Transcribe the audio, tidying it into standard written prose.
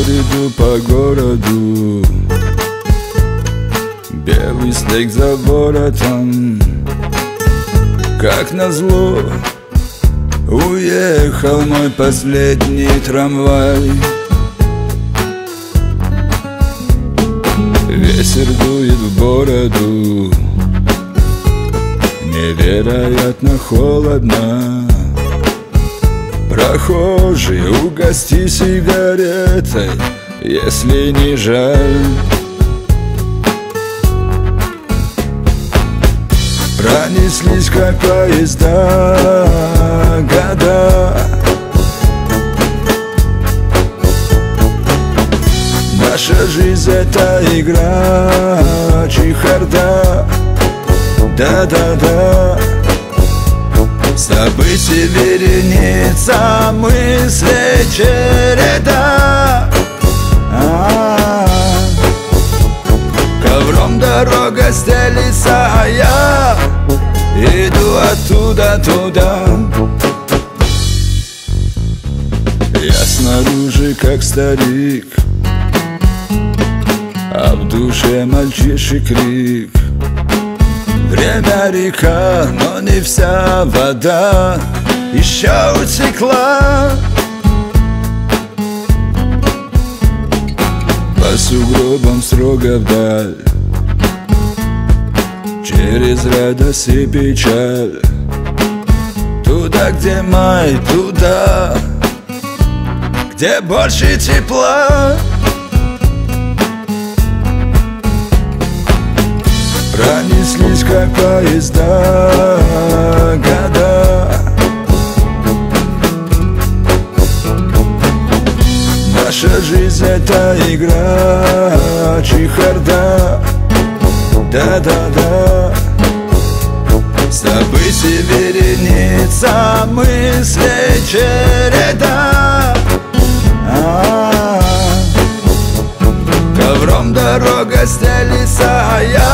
бреду по городу, белый снег за воротом. Как назло, уехал мой последний трамвай. Ветер дует в бороду, невероятно холодно. Прохожий, угости сигаретой, если не жаль. Пронеслись, как поезда, года. Наша жизнь — это игра, чехарда. Да-да-да. Событий вереница, мысли череда. Ковром дорога стелится, а я иду оттуда туда. Я снаружи как старик, а в душе мальчиший крик. Время река, но не вся вода еще утекла. По сугробам строго вдаль, через радость и печаль. Туда, где май, туда, где больше тепла. Пронеслись, как поезда, года. Наша жизнь — это игра, чехарда. Да-да-да. Событий вереница, мысли череда. Ковром дорога стелится, а я